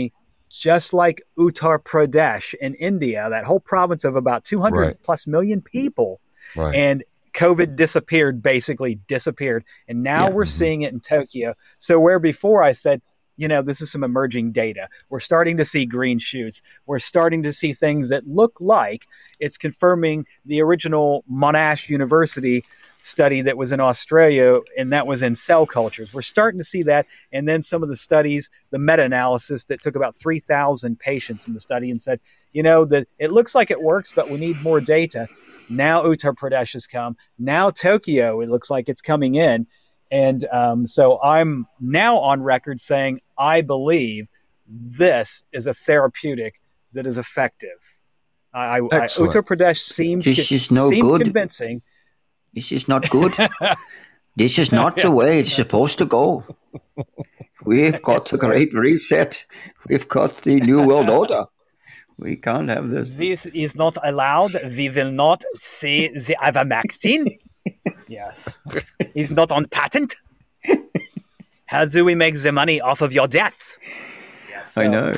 just like Uttar Pradesh in India, that whole province of about 200 Right. plus million people. Right. And COVID basically disappeared. And now we're seeing it in Tokyo. So where before I said, this is some emerging data. We're starting to see green shoots. We're starting to see things that look like it's confirming the original Monash University study that was in Australia, and that was in cell cultures. We're starting to see that. And then some of the studies, the meta-analysis that took about 3,000 patients in the study and said, that it looks like it works, but we need more data. Now Uttar Pradesh has come. Now Tokyo, it looks like it's coming in. And so I'm now on record saying I believe this is a therapeutic that is effective. Uttar Pradesh seemed convincing. This is not good. This is not the way it's supposed to go. We've got the Great Reset. We've got the New World Order. We can't have this. This is not allowed. We will not see the ivermectin. Yes. It's not on patent. How do we make the money off of your death? Yeah, I know.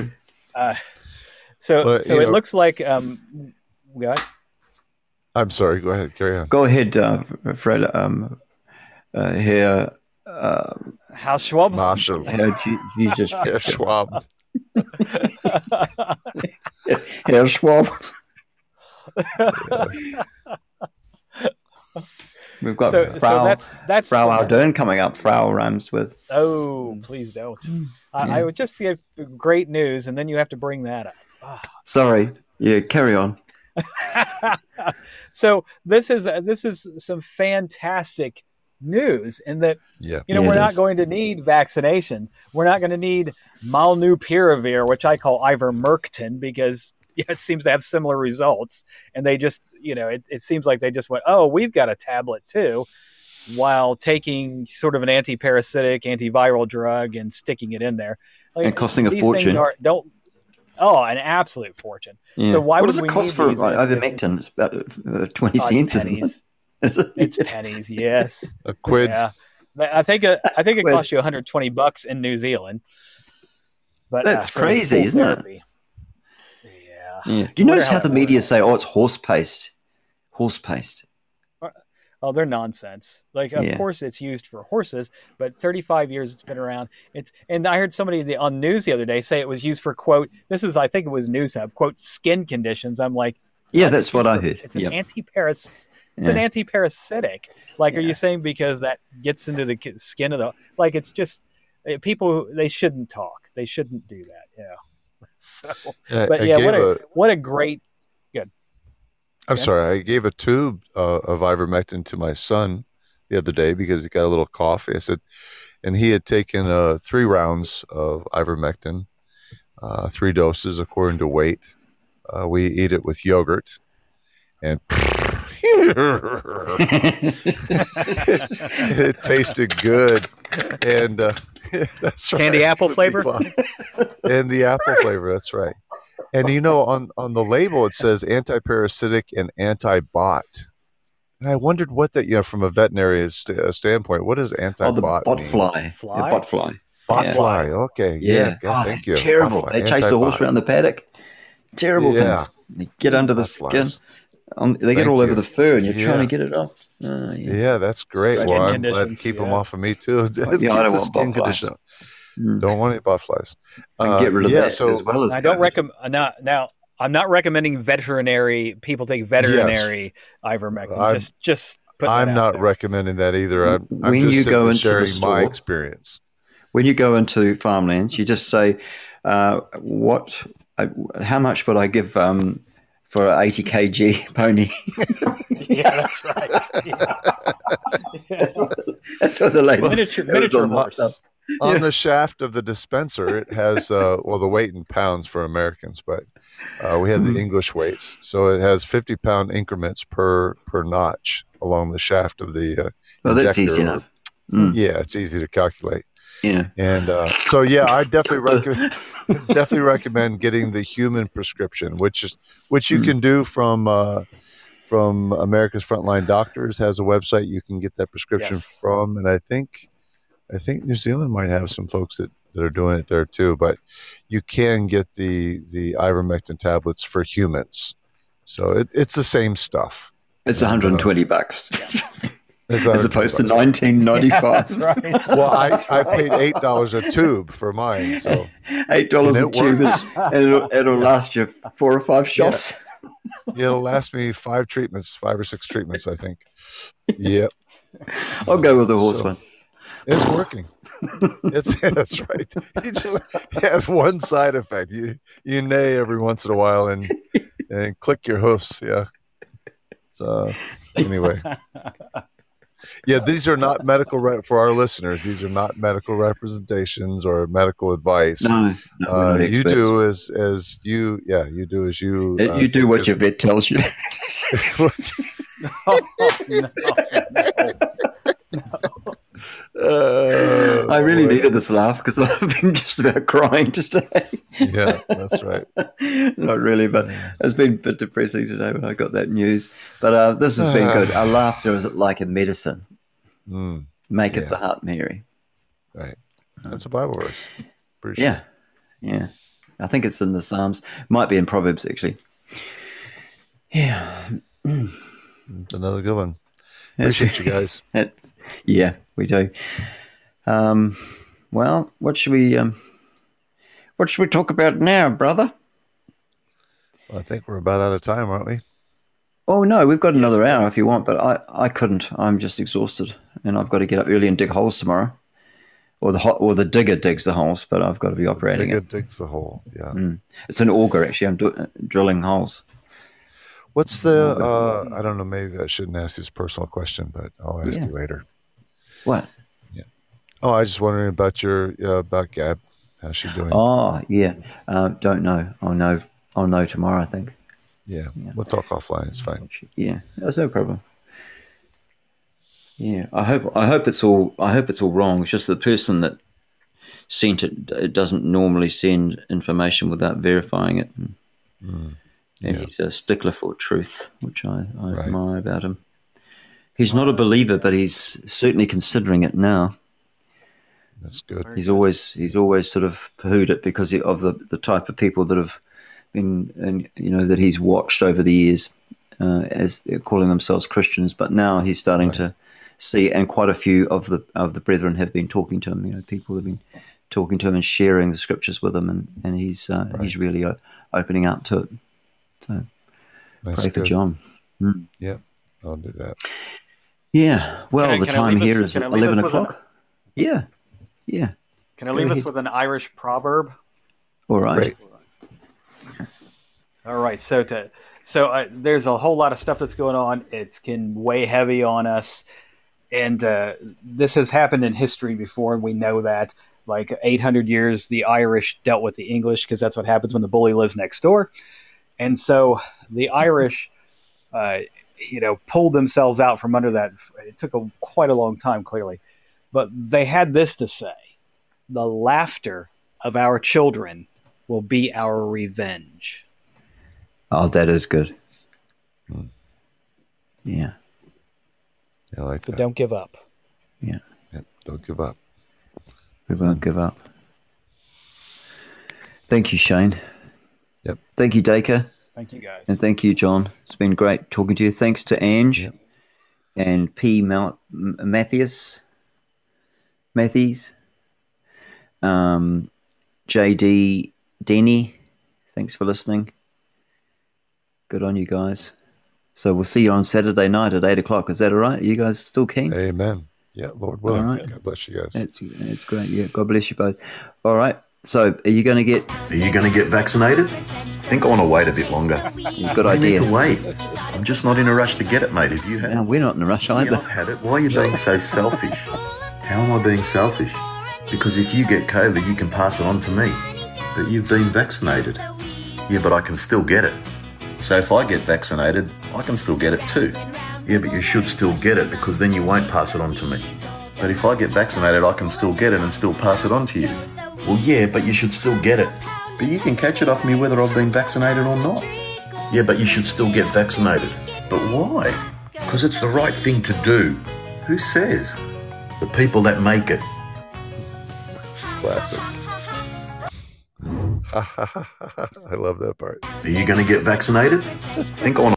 So it looks like... go ahead. I'm sorry. Go ahead. Carry on. Go ahead, Fred. Here... Herr Schwab? Marshall. Jesus. Herr Schwab. Herr Schwab. We've got Frau Aldern coming up. Frau rhymes with... Oh, please don't. I would just give great news, and then you have to bring that up. Oh. Sorry. Yeah, carry on. So this is some fantastic news in that we're not going to need vaccinations. We're not going to need Molnupiravir, which I call ivermectin, because it seems to have similar results. And they just, it seems like they just went, oh, we've got a tablet too, while taking sort of an anti-parasitic, antiviral drug and sticking it in there. And costing a fortune. An absolute fortune. Yeah. So why what would does we it cost for ivermectin? It's about 20 cents. Pennies. It's pennies. Yes. A quid. Yeah. I think it costs you $120 in New Zealand. But that's crazy, isn't it? Yeah. Do you notice how the media say, "Oh, it's horse paste"? Horse paste. Oh, they're nonsense. Of course it's used for horses, but 35 years it's been around. And I heard somebody on news the other day say it was used for, quote, I think it was News Hub, quote, skin conditions. I'm like, yeah, that's what I heard. It's an an anti-parasitic. Are you saying because that gets into the skin of the, it's just people, they shouldn't talk. They shouldn't do that. Yeah. So, what a great, good. I'm sorry. I gave a tube of ivermectin to my son the other day because he got a little cough. I said, and he had taken 3 rounds of ivermectin, 3 doses according to weight. We eat it with yogurt, and it tasted good. And that's right. Candy apple flavor? And the apple flavor, that's right. And on the label it says anti-parasitic and anti-bot. And I wondered what that, from a veterinary standpoint, what does anti-bot bot mean? fly. Fly? Yeah, bot fly. Bot fly. Okay. Yeah. Thank you. Terrible. They chase the horse around the paddock. Terrible things. They get under the skin. They get all over the fur, and you're trying to get it off. Yeah, that's great. Skin I'm glad to keep them off of me too. I don't want bot flies. Don't want any bot flies. Get rid of that as well as. I don't recommend now. I'm not recommending people take veterinary ivermectin. Just put that I'm not there. recomming that either. I'm just simply sharing my experience. When you go into farmlands, you just say, how much would I give for an 80 kg pony? Yeah, that's right. Yeah. That's what the lady. Miniature horse. On the shaft of the dispenser, it has the weight in pounds for Americans, but we have the English weights, so it has 50-pound increments per notch along the shaft of the. Well, that's easy enough. Yeah, it's easy to calculate. Yeah, and I definitely recommend getting the human prescription, which you can do from America's Frontline Doctors has a website you can get that prescription from, and I think New Zealand might have some folks that that are doing it there too. But you can get the ivermectin tablets for humans, so it's the same stuff. It's $120 It's as opposed to $19.95. That's right. Well, I paid $8 a tube for mine, so $8 a tube is, it'll last you 4 or 5 shots. It'll last me 5 or 6 treatments, I think. Yep. I'll go with the horse one. It's working. That's right. He has one side effect. You neigh every once in a while and click your hoofs. Yeah. So anyway, yeah, these are not medical for our listeners. These are not medical representations or medical advice. No, you do as you. Yeah, you do as you. You do what your vet tells you. I really needed this laugh because I've been just about crying today. Yeah, that's right. Not really, but it's been a bit depressing today when I got that news. But this has been good. Our laughter is like a medicine. Maketh the heart merry. Right. That's a Bible verse. Pretty sure. Yeah. I think it's in the Psalms. Might be in Proverbs, actually. Yeah. It's another good one. Appreciate you guys. Yeah, we do. Well, what should we talk about now, brother? Well, I think we're about out of time, aren't we? Oh no, we've got another hour if you want, but I couldn't. I'm just exhausted, and I've got to get up early and dig holes tomorrow. Or the digger digs the holes, but I've got to be operating it. The digger digs the hole. Yeah, it's an auger actually. I'm drilling holes. What's the? I don't know. Maybe I shouldn't ask this personal question, but I'll ask you later. What? Yeah. Oh, I was just wondering about about Gab. How's she doing? Oh, yeah. Don't know. I'll know tomorrow, I think. Yeah. We'll talk offline. It's fine. Yeah, that's no problem. Yeah, I hope it's all wrong. It's just the person that sent it doesn't normally send information without verifying it. And he's a stickler for truth, which I admire about him. He's not a believer, but he's certainly considering it now. That's good. He's always sort of poohed it because of the type of people that have been, and that he's watched over the years as they're calling themselves Christians. But now he's starting to see, and quite a few of the brethren have been talking to him. People have been talking to him and sharing the scriptures with him, and he's really opening up to it. So pray for John. Yeah, I'll do that. Yeah. Well, the time here is 11 o'clock. Yeah. Can I leave us with an Irish proverb? All right. All right. So there's a whole lot of stuff that's going on. It's can weigh heavy on us, and this has happened in history before, and we know that. Like 800 years, the Irish dealt with the English because that's what happens when the bully lives next door. And so the Irish, pulled themselves out from under that. It took quite a long time, clearly. But they had this to say: the laughter of our children will be our revenge. Oh, that is good. Yeah. I like that. So don't give up. Yeah. Don't give up. We won't give up. Thank you, Shane. Yep. Thank you, Dacre. Thank you, guys. And thank you, John. It's been great talking to you. Thanks to Ange and P. Matthews. JD Denny. Thanks for listening. Good on you guys. So we'll see you on Saturday night at 8 o'clock. Is that all right? Are you guys still keen? Amen. Yeah, Lord willing. Right. God bless you guys. It's great. Yeah, God bless you both. All right. So are you going to get vaccinated? I think I want to wait a bit longer. Good idea. I need to wait. I'm just not in a rush to get it, mate. Have you had it? No, we're not in a rush either. Yeah, I've had it. Why are you being so selfish? How am I being selfish? Because if you get COVID, you can pass it on to me. But you've been vaccinated. Yeah, but I can still get it. So if I get vaccinated, I can still get it too. Yeah, but you should still get it because then you won't pass it on to me. But if I get vaccinated, I can still get it and still pass it on to you. Well, yeah, but you should still get it. But you can catch it off me whether I've been vaccinated or not. Yeah, but you should still get vaccinated. But why? Because it's the right thing to do. Who says? The people that make it. Classic. I love that part. Are you going to get vaccinated? Think on.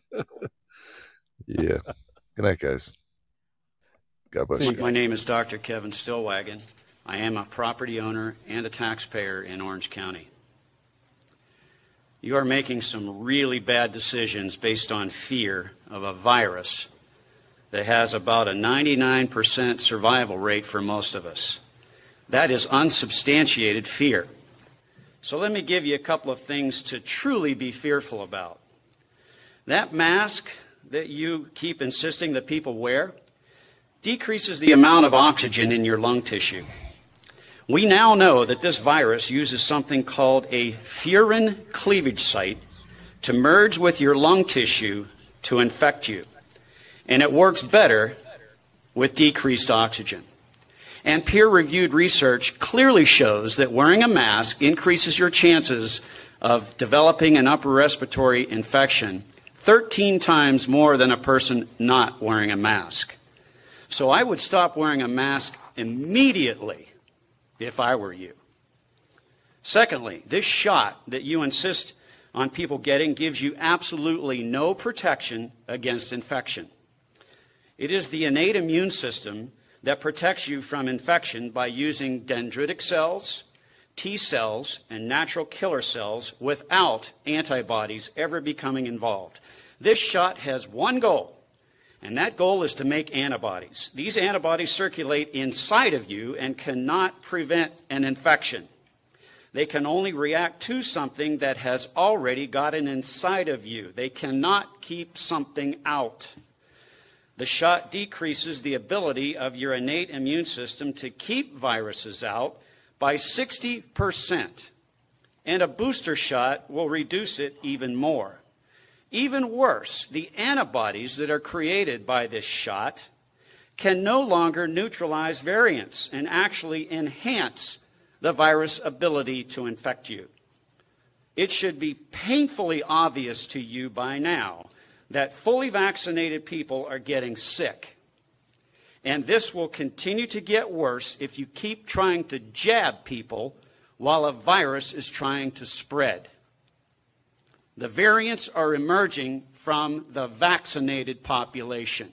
Yeah. Good night, guys. God bless you. My name is Dr. Kevin Stillwagon. I am a property owner and a taxpayer in Orange County. You are making some really bad decisions based on fear of a virus that has about a 99% survival rate for most of us. That is unsubstantiated fear. So let me give you a couple of things to truly be fearful about. That mask that you keep insisting that people wear decreases the amount of oxygen in your lung tissue. We now know that this virus uses something called a furin cleavage site to merge with your lung tissue to infect you. And it works better with decreased oxygen. And peer-reviewed research clearly shows that wearing a mask increases your chances of developing an upper respiratory infection 13 times more than a person not wearing a mask. So I would stop wearing a mask immediately if I were you. Secondly, this shot that you insist on people getting gives you absolutely no protection against infection. It is the innate immune system that protects you from infection by using dendritic cells, T cells, and natural killer cells without antibodies ever becoming involved. This shot has one goal, and that goal is to make antibodies. These antibodies circulate inside of you and cannot prevent an infection. They can only react to something that has already gotten inside of you. They cannot keep something out. The shot decreases the ability of your innate immune system to keep viruses out by 60%, and a booster shot will reduce it even more. Even worse, the antibodies that are created by this shot can no longer neutralize variants and actually enhance the virus' ability to infect you. It should be painfully obvious to you by now that fully vaccinated people are getting sick. And this will continue to get worse if you keep trying to jab people while a virus is trying to spread. The variants are emerging from the vaccinated population.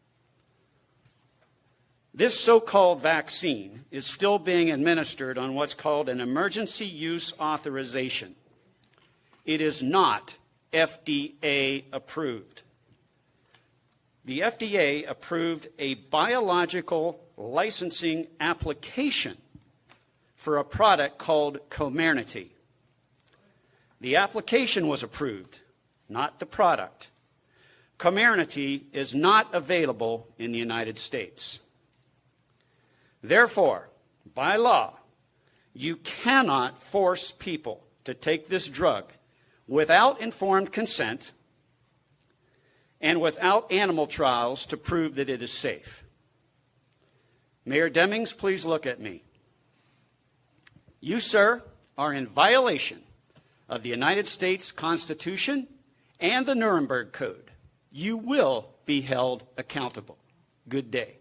This so-called vaccine is still being administered on what's called an emergency use authorization. It is not FDA approved. The FDA approved a biological licensing application for a product called Comirnaty. The application was approved, not the product. Comirnaty is not available in the United States. Therefore, by law, you cannot force people to take this drug without informed consent and without animal trials to prove that it is safe. Mayor Demings, please look at me. You, sir, are in violation of the United States Constitution and the Nuremberg Code. You will be held accountable. Good day.